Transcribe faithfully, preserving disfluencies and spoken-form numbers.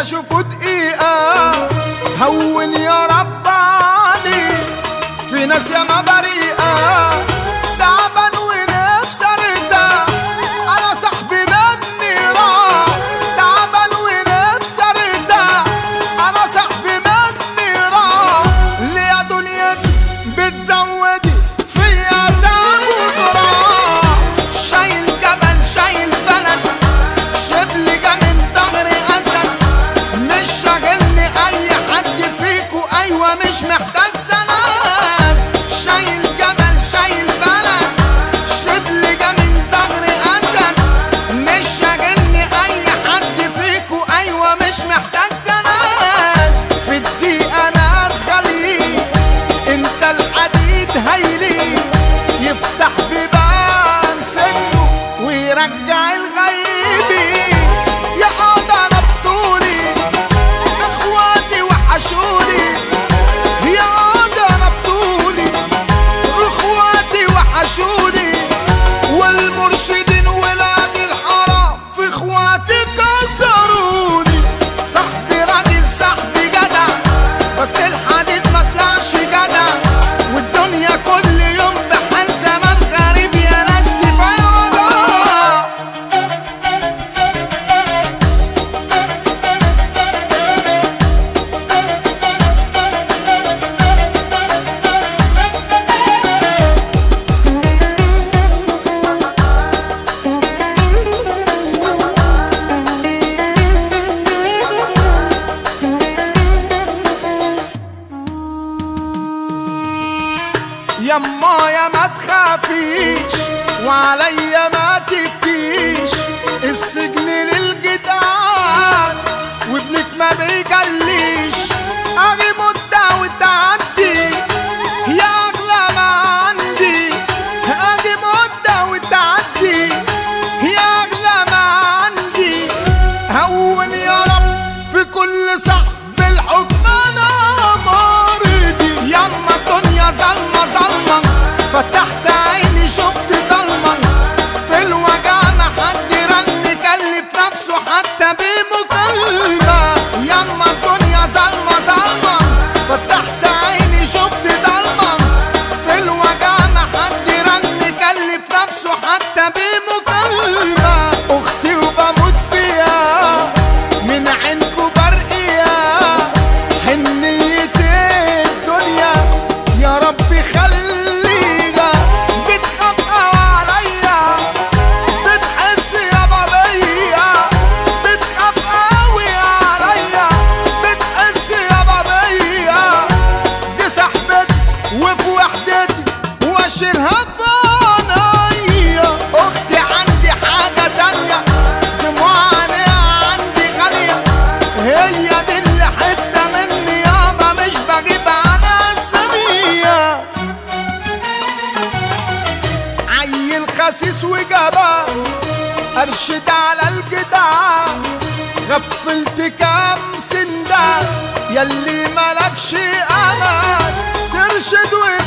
اشوفه دقيقة هون يا رب علي. في ناس ياما بريئة تعبان ونفسي ارتاح، انا صاحبي مني راح. تعبان ونفسي ارتاح، انا صاحبي مني راح. ليه يا دنيا بتزودي فيا تعب وجراح؟ شايل جبل شايل بلد، شبل جا من ضهري اسد. مش شاغلني اي حد فيكو، ايوه مش محتاج سند. شايل جبل شايل بلد، شبل جا من ضهري اسد. مش شاغلني اي حد فيكو، ايوه مش محتاج سند. في الدقيقة ناس غاليين، انت الحديد هيلين. يفتح بيبان سنه ويرجع الغيبين. يا قاضي انا بطولي اخواتي وحشوني. يا قاضي انا بطولي اخواتي وحشوني. والمرشدين ولاد الحرام في اخواتي كسروني. صاحبي راجل صاحبي جدع، بس الحديد ما طلعش جدع. والدنيا كل يوم بحال زمان غريب، يا ناس كفايه وجع. يما يا ما تخافيش وعليا ما تبكيش. السجن للجدعان وابنك ما بيجليش. اجي مدة وتعدي يا اغلى ما عندي. اجي مدة وتعدي يا اغلى ما عندي. هون يا رب في كل صعب الحكم انا مرضي. يما الدنيا ظلمة ظلمة، فتحت عيني شفت ضلمة. في الوجع ما حد رن كلف نفسه حتى بمكالمة. يما الدنيا ظلمة ظلمة، فتحت عيني شفت ضلمة. في الوجع ما حد رن كلف نفسه حتى بمكالمة. اختي وبموت فيها من عينكو برقية. حنيتي الدنيا يا ربي خليها. بتخبقى عليا بتحس يا بابية. بتخبقى قوي عليا بتحس يا بابية. دي صاحبتي وفي وحدتي واشيلها في عينيا. اختي عندي حاجة تانية، دموع عينيها عندي غالية. هي دي اللي حتة مني يابا مش بجيب عنها السمية. عيل خسيس وجبان ارشد على الجدعان. غفلت كام سندان ياللي ملكش امان. ترشد